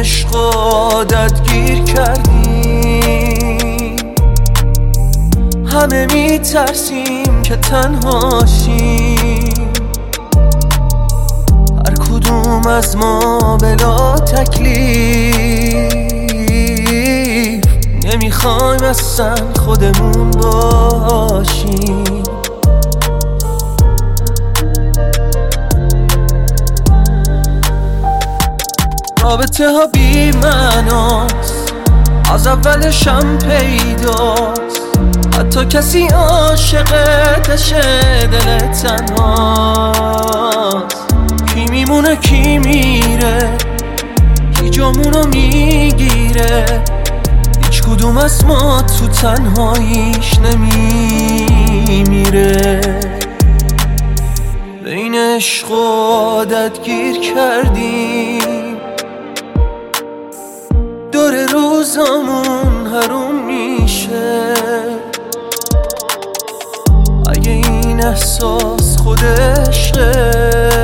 عشق عادت گیر کردیم، همه میترسیم که تنها شیم، هر کدوم از ما بلا تکلیف، نمیخوایم اصلا خودمون باشیم. رابطه ها بی معناست، از اولشم پیداست، حتی کسی عاشقتشه دل تنهاست. کی میمونه کی میره، کی جامونو میگیره، هیچ کدوم از ما تو تنهاییش نمیمیره. بین عشق و عادت گیر کردیم، دور روزامون حروم میشه. اگه این احساس خود عشقه،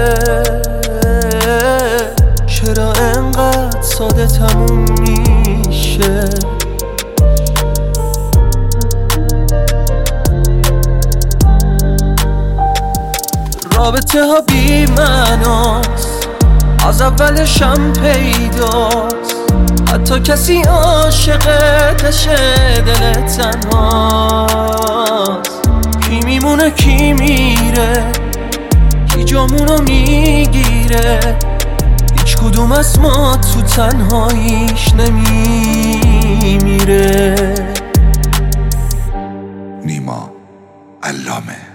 چرا انقدر ساده تموم میشه؟ رابطه ها بی معناست، از اولشم پیداست، حتی کسی عاشقتشه دل تنهاست. کی میمونه کی میره، کی جامونو میگیره، هیچ کدوم از ما تو تنهاییش نمیمیره. نیما علامه.